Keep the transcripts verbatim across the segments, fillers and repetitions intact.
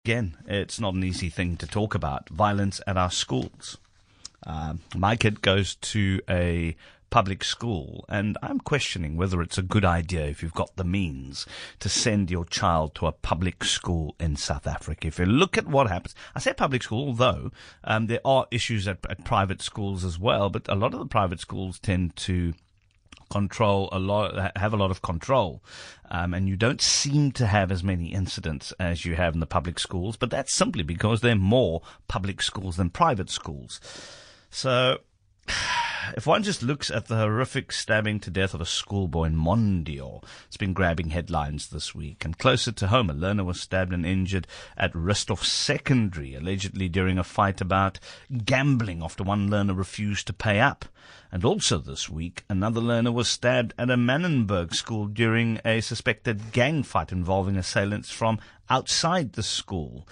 Again, it's not an easy thing to talk about, violence at our schools. Um, my kid goes to a public school, and I'm questioning whether it's a good idea, if you've got the means, to send your child to a public school in South Africa. If you look at what happens, I say public school, although um, there are issues at, at private schools as well, but a lot of the private schools tend to control a lot, have a lot of control, um, and you don't seem to have as many incidents as you have in the public schools, but that's simply because there are more public schools than private schools. So if one just looks at the horrific stabbing to death of a schoolboy in Mondial, it's been grabbing headlines this week. And closer to home, a learner was stabbed and injured at Rusthof Secondary, allegedly during a fight about gambling after one learner refused to pay up. And also this week, another learner was stabbed at a Manenberg school during a suspected gang fight involving assailants from outside the school.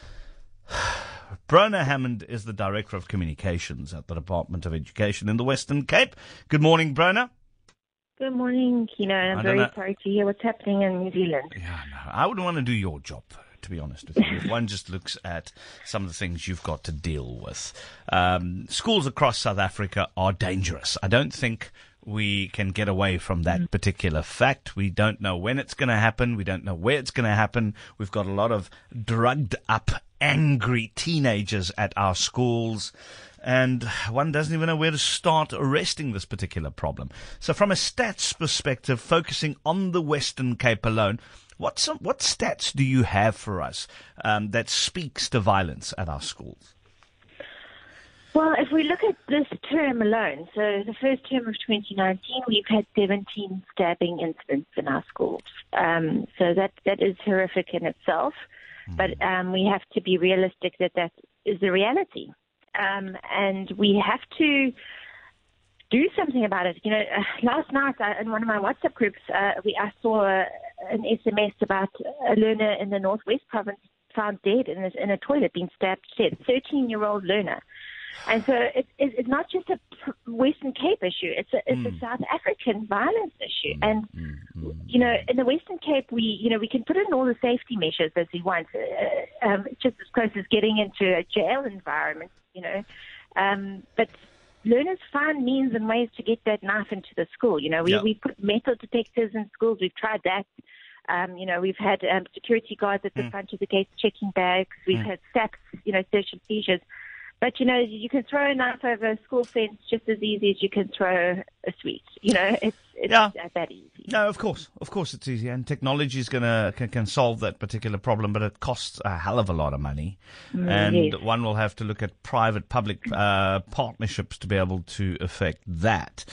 Brona Hammond is the Director of Communications at the Department of Education in the Western Cape. Good morning, Brona. Good morning, Kino. I'm very know. sorry to hear what's happening in New Zealand. Yeah, no, I wouldn't want to do your job, to be honest with you. If one just looks at some of the things you've got to deal with. Um, schools across South Africa are dangerous. I don't think we can get away from that particular fact. We don't know when it's going to happen. We don't know where it's going to happen. We've got a lot of drugged up, angry teenagers at our schools, and one doesn't even know where to start arresting this particular problem. So from a stats perspective, focusing on the Western Cape alone, what some, what stats do you have for us um, that speaks to violence at our schools? Well, if we look at this term alone, so the first term of twenty nineteen, we've had seventeen stabbing incidents in our schools. Um, so that that is horrific in itself, mm. but um, we have to be realistic that that is the reality, um, and we have to do something about it. You know, uh, last night uh, in one of my WhatsApp groups, uh, we I saw uh, an S M S about a learner in the Northwest Province found dead in a, in a toilet, being stabbed dead, thirteen-year-old learner. And so it, it, it's not just a Western Cape issue, it's a, it's mm. a South African violence issue. Mm. And, mm. Mm. you know, in the Western Cape, we, you know, we can put in all the safety measures as we want, uh, um, just as close as getting into a jail environment, you know. Um, but learners find means and ways to get that knife into the school. You know, we, yep. we put metal detectors in schools, we've tried that. Um, you know, we've had um, security guards at the mm. front of the gates checking bags, we've mm. had S A Ps, you know, search and seizures. But, you know, you can throw a knife over a school fence just as easy as you can throw a sweet. You know, it's, it's yeah. that easy. No, of course. Of course it's easy. And technology is gonna can, can solve that particular problem, but it costs a hell of a lot of money. Mm, and yes. one will have to look at private-public uh, partnerships to be able to affect that.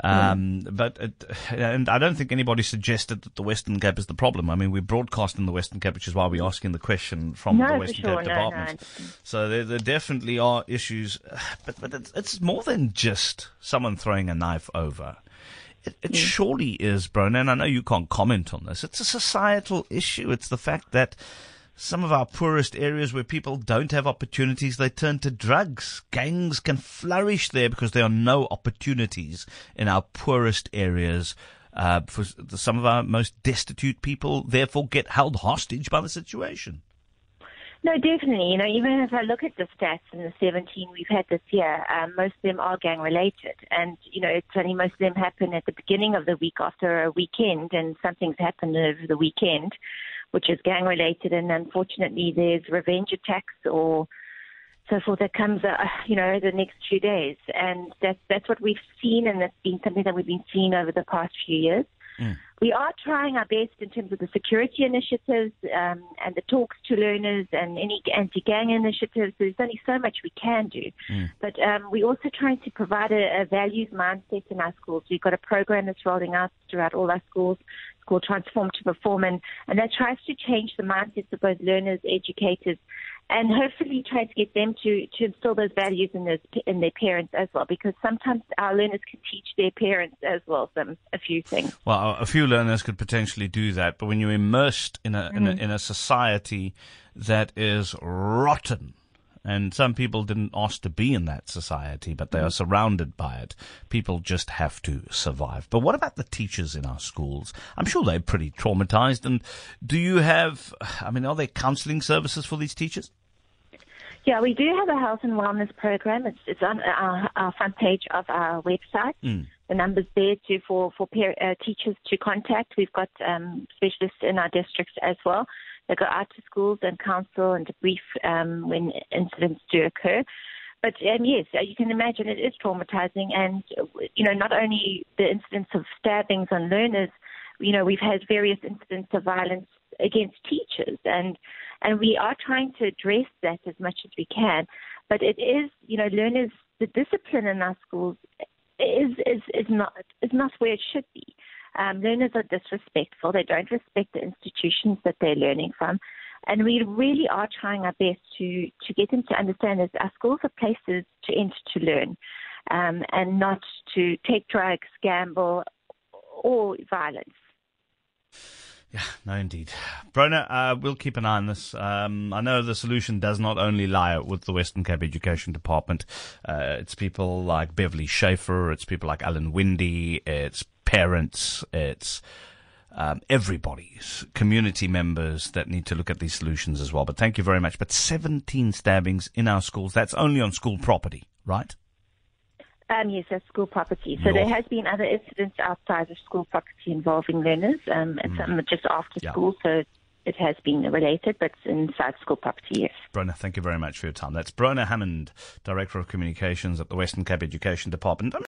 Um, mm. But it, and I don't think anybody suggested that the Western Cape is the problem. I mean, we broadcast in the Western Cape, which is why we're asking the question from no, the Western sure. Cape no, Department. No, so there, there definitely are issues, but, but it's, it's more than just someone throwing a knife over. It, it yeah. surely is, Brona, and I know you can't comment on this. It's a societal issue. It's the fact that some of our poorest areas where people don't have opportunities, they turn to drugs. Gangs can flourish there because there are no opportunities in our poorest areas. Uh, for some of our most destitute people, therefore, get held hostage by the situation. No, definitely. You know, even if I look at the stats in the seventeen we've had this year, um, most of them are gang-related. And, you know, it's only most of them happen at the beginning of the week after a weekend, and something's happened over the weekend, which is gang-related. And unfortunately, there's revenge attacks or so forth that comes, uh, you know, the next few days. And that's, that's what we've seen, and that's been something that we've been seeing over the past few years. Mm. We are trying our best in terms of the security initiatives um, and the talks to learners and any anti-gang initiatives. There's only so much we can do. Mm. But um, we're also trying to provide a, a values mindset in our schools. We've got a program that's rolling out throughout all our schools. It's called Transform to Perform, and, and that tries to change the mindsets of both learners, educators, and hopefully try to get them to, to instill those values in, those, in their parents as well, because sometimes our learners can teach their parents as well some a few things. Well, a few learners could potentially do that, but when you're immersed in a, mm-hmm. in a, in a society that is rotten And some people didn't ask to be in that society, but they are surrounded by it. People just have to survive. But what about the teachers in our schools? I'm sure they're pretty traumatized. And do you have, I mean, are there counseling services for these teachers? Yeah, we do have a health and wellness program. It's, it's on our, our front page of our website. Mm. The number's there to, for, for peer, uh, teachers to contact. We've got um, specialists in our districts as well. They go out to schools and counsel and debrief um, when incidents do occur. But um, yes, you can imagine it is traumatizing. And, you know, not only the incidents of stabbings on learners, you know, we've had various incidents of violence against teachers. And and we are trying to address that as much as we can. But it is, you know, learners, the discipline in our schools is is, is not is not where it should be. Um, learners are disrespectful. They don't respect the institutions that they're learning from. And we really are trying our best to, to get them to understand that our schools are places to enter to learn um, and not to take drugs, gamble, or violence. Yeah, no, indeed. Brona, uh, we'll keep an eye on this. Um, I know the solution does not only lie with the Western Cape Education Department. Uh, it's people like Beverly Schaefer. It's people like Alan Windy. It's parents. It's um, everybody's community members that need to look at these solutions as well. But thank you very much. But seventeen stabbings in our schools. That's only on school property, right? Um, yes, that's school property. So North. There has been other incidents outside of school property involving learners, um, and mm. some just after yeah. school, so it has been related, but inside school property, yes. Brona, thank you very much for your time. That's Brona Hammond, Director of Communications at the Western Cape Education Department.